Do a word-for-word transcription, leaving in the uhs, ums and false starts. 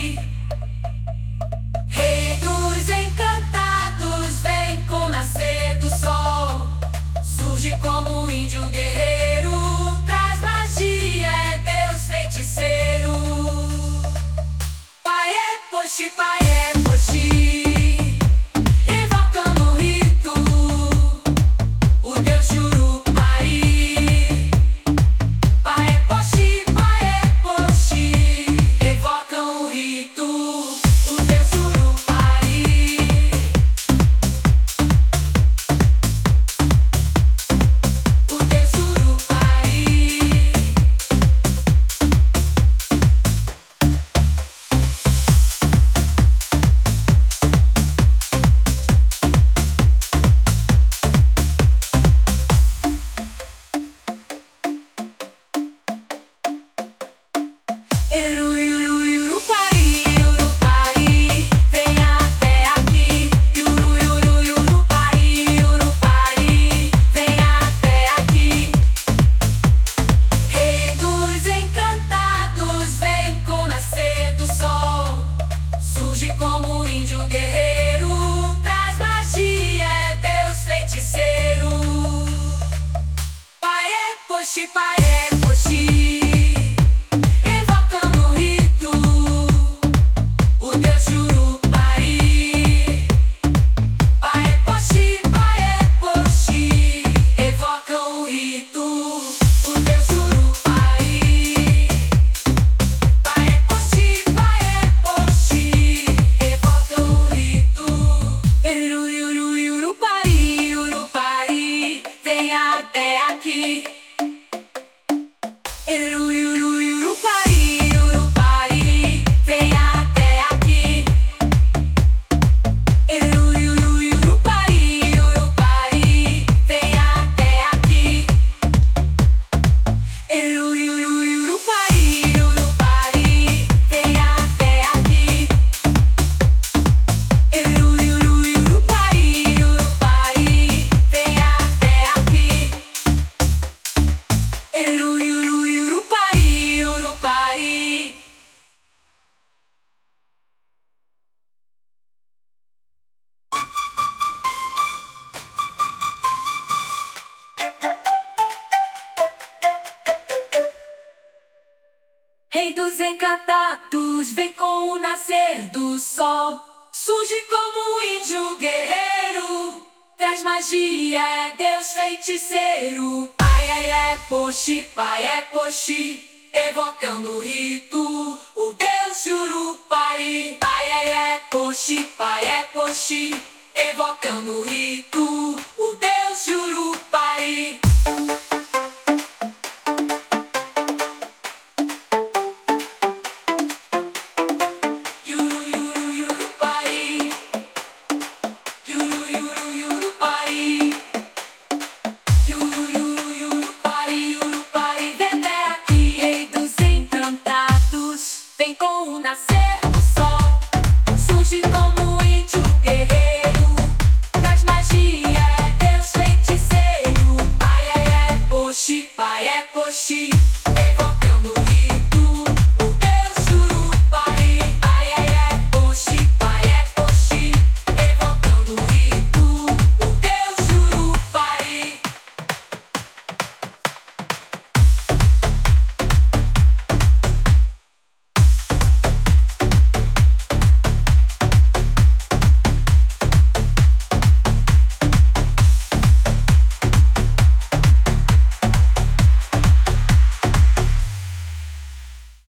Rei dos encantados, vem com o nascer do sol. Surge como um índio guerreiro, traz magia, é Deus feiticeiro. Pai é Poxi, pai é Poxi, evocando o rito, o Deus Jurupari. Pai é Poxi, pai é Poxi, evocam o rito, o Deus Jurupari. O Deus Jurupari. Eru, Iuru, Iurupari, Iurupari, vem até aqui. Iuru, Iuru, Iurupari, Iurupari, vem até aqui. Rei dos encantados, vem com o nascer do sol. Surge como um índio guerreiro, traz magia, é Deus feiticeiro. Pai é Poxi, pai é Poxi, evocando o rito, o Deus Jurupari. Pai é Poxi, pai é Poxi, evocam o rito, o Deus Jurupari. Pai é Poxi, pai é Poxi, evocam o rito. Eru, Iuru, Iurupari, Iurupari, vem até aqui. Eru, Iuru, Iurupari, Iurupari, vem até aqui. Eru, Iuru, Iurupari, Iurupari, vem até aqui. Eru, Iuru, Iurupari, Iurupari, vem até aqui. Eru, Iuru, Iurupari, Iurupari, vem até aqui. Eru, Iuru, Iurupari, Iurupari. Rei dos encantados, vem com o nascer do sol. Surge como um índio guerreiro, traz magia, é Deus feiticeiro. Pai é Poxi, pai é Poxi, evocando o rito, o Deus Jurupari. Pai é Poxi, pai é Poxi, evocando o rito, o Deus Jurupari. Iuru, Iuru, Iurupari. Iuru, Iuru, Iurupari. Iuru, Iuru, Iurupari, Iurupari, vem até aqui. Rei dos encantados, vem com o nascer do sol. Surge como um índio guerreiro,